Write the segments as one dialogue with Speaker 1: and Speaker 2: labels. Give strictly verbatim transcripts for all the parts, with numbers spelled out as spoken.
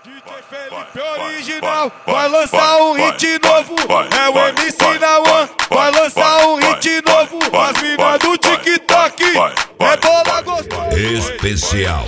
Speaker 1: D J Felipe original, vai lançar um hit novo. É o M C da One, vai lançar um hit novo. As minas do TikTok, é bola gostosa.
Speaker 2: Especial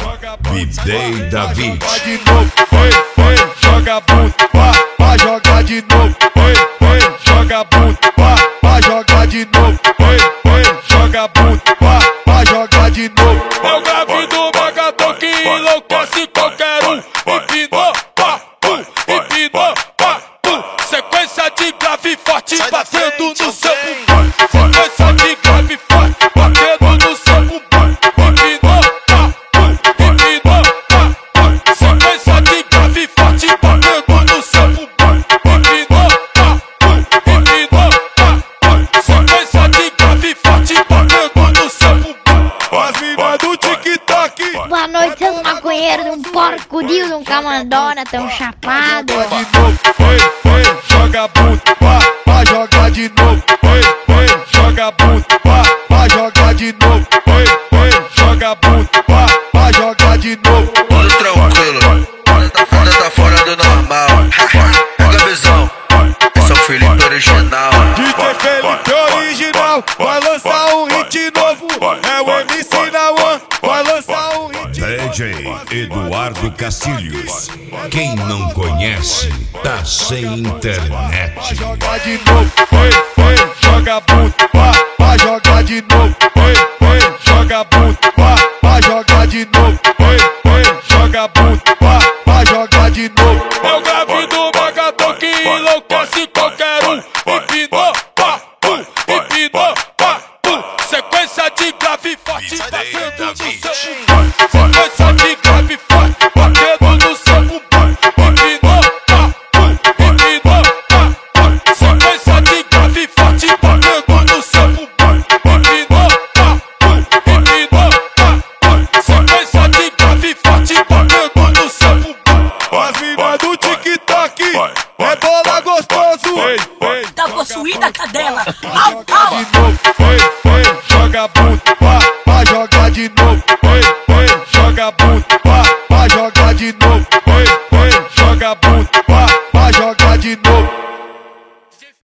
Speaker 2: B-Day David.
Speaker 1: Joga de novo, ei, ei, joga muito, pá, pá, joga de novo. Ei, ei, joga muito, pá, pá, joga de novo. Ei, ei, joga muito, pá, pá, joga de novo.
Speaker 3: Eu grave do Magatão que enlouquece qualquer um. Empinou, pá, pum, empinou, pá, pum. Sequência de grave forte batendo no seu bumbum. Sequência de grave forte batendo no seu bumbum. Empinou, pá, pum, empinou, pá, pum. Sequência de grave forte batendo no seu bumbum. Empinou, pá, pum, empinou, pá, pum. Sequência de grave forte batendo no seu bumbum.
Speaker 1: As minas do TikTok.
Speaker 4: Boa noite, seus maconheiros de um porco-dio, de um camandona tão chapado.
Speaker 1: Joga de novo, ei, ei, joga muito, pá, pá, joga de novo. Ei, ei, joga muito, pá, pá, joga de novo. Ei, ei, joga muito, pá, pá, joga de novo.
Speaker 5: Tudo tranquilo, nada tá fora do normal. Pega a visão, esse é o Felipe original.
Speaker 1: D J Felipe original, vai lançar um hit novo. É o M C da One, vai lançar um hit novo.
Speaker 2: D J Eduardo Castilhos. Quem não conhece, tá sem internet.
Speaker 1: Joga de novo, ei, ei, joga muito, pá, pá, joga de novo. Ei, ei, joga muito, pá, pá, joga de novo. Ei, ei, joga muito, pá, pá, joga de novo.
Speaker 3: Eu grave do Magatão que enlouquece qualquer um. Empinou, pá, pum, empinou, pá, pum. Sequência de grave forte batendo no seu bumbum. Sequência de grave forte batendo no seu bumbum. Empinou, pá, pum, empinou, pá, pum. Sequência de grave forte batendo no seu bumbum. Empinou, pá, pum, empinou, pá, pum. Sequência de grave forte batendo no seu bumbum.
Speaker 1: As minas do TikTok, é bola gostoso. Ei, ei,
Speaker 6: Tá possuída a cadela. Au, au.
Speaker 1: de novo, ei, ei, joga muito, pá, pá, joga de novo. Ei, ei, joga muito, pá, pá, joga de novo. Ei, ei, joga muito, pá, pá, joga de novo.